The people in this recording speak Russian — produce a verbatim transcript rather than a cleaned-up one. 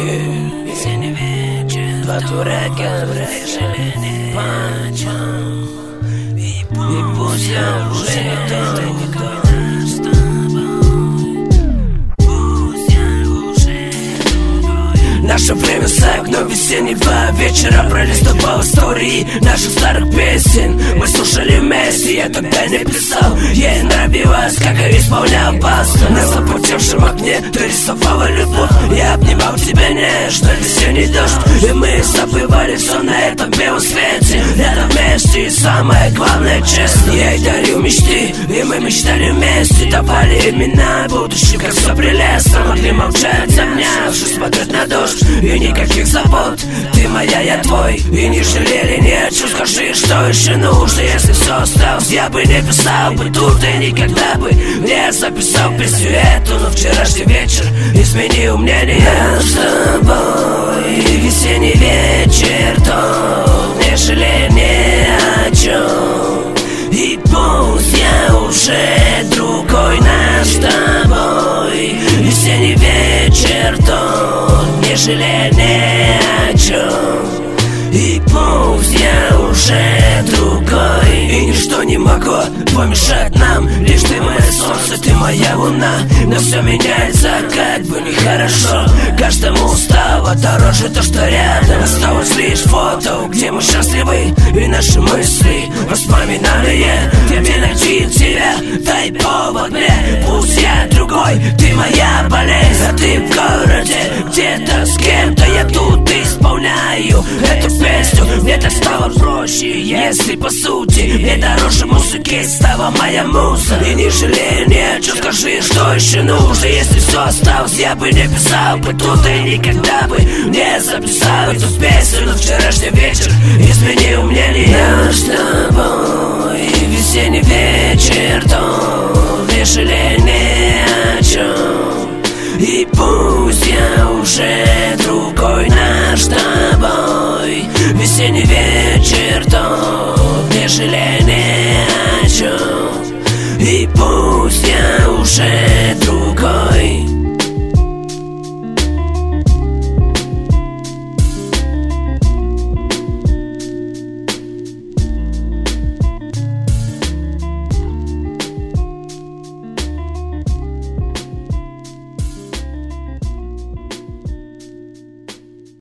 Весенний вечер, два дурака, решили почем. И пусть я уже никто не с тобой. Пусть я уже другой. Наше время за окном весеннего вечера пролистывал истории наших старых песен. Мы слушали вместе, я тогда не писал. Ей нравилось, как я исполнял бас. На запотевшем окне ты рисовала любовь. Я обнимал тебя нежно, весенний дождь. И мы забывали все на этом белом свете. Рядом вместе, и самое главное, честно. Я ей дарил мечты, и мы мечтали вместе. Давали имена будущим, как все прелестно. Могли молчать, обнявшись, смотреть на дождь. И никаких забот, ты моя, я твой. И не жалели ни о чем, скажи, что еще нужно. Если все осталось, я бы не писал бы тут. И никогда бы не записал песню эту. Но вчерашний вечер изменил мнение. Я с тобой, весенний вечер тот, не жалею ни о чем. И пусть я уже другой, наш с тобой. Весенний вечер тот, не жалею ни о чем. И пусть я уже другой. И ничто не могло помешать нам. Лишь ты мое солнце, ты моя луна. Но все меняется, как бы нехорошо. Каждому стало дороже то, что рядом. Осталось лишь фото, где мы счастливы. И наши мысли воспоминания. Где найти тебя, дай повод мне. Пусть я другой, ты моя болезнь. А ты в городе, где-то с кем-то. Я тут исполняю эту песню. Мне так стало проще, если по сути мне дороже музыки стала моя муза. И не жалею ни о чем, скажи, что еще нужно. Если все осталось, я бы не писал бы тут. И никогда бы не записал эту песню. Но вчерашний вечер изменил мнение. Я с тобой, весенний вечер тот, не жалею ни о чем. И пусть я уже другой, наш с тобой. Весенний вечер тот, не жалею ни о чем. И пусть я уже